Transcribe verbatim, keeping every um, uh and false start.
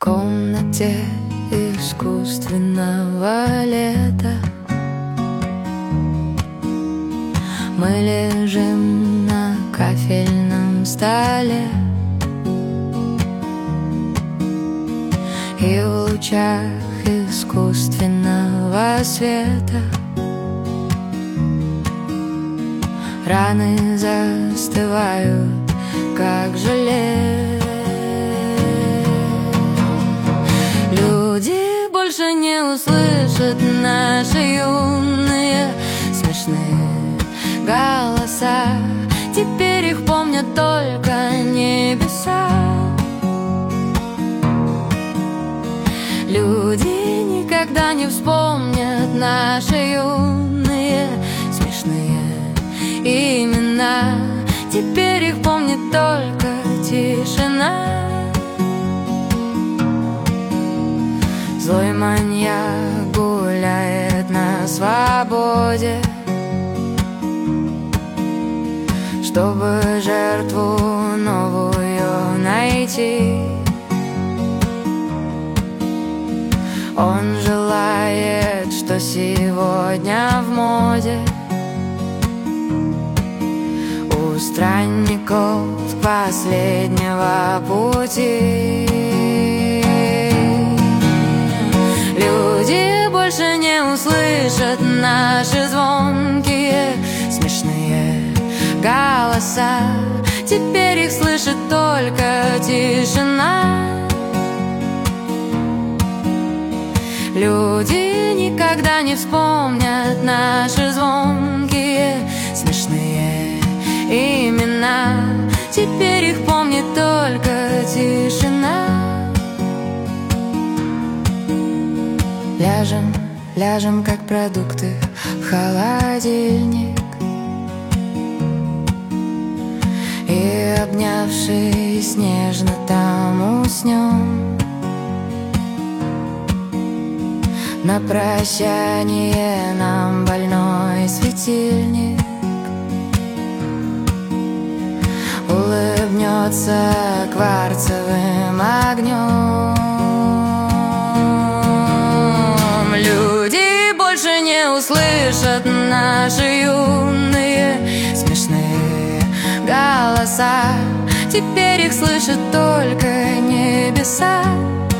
комнате искусственного лета мы лежим на кафельном столе, и в лучах искусственного света раны застывают, как желе. Люди больше не услышат наши юные смешные голоса. Теперь их помнят только небеса. Люди никогда не вспомнят наши юные смешные имена. Теперь их помнит только тишина. Злой маньяк гуляет на свободе, чтобы жертву новую найти. Он желает, что сегодня в моде у странников последнего пути. Люди больше не услышат наши звонкие смешные голоса. Теперь их слышит только тишина. Люди никогда не вспомнят наши звонкие смешные имена. Теперь их помнит только тишина. Ляжем, ляжем, как продукты в холодильник, и, обнявшись, нежно там уснем. На прощание нам больной светильник улыбнется кварцевым огнем. Люди больше не услышат наши юные смешные голоса. Теперь их слышат только небеса.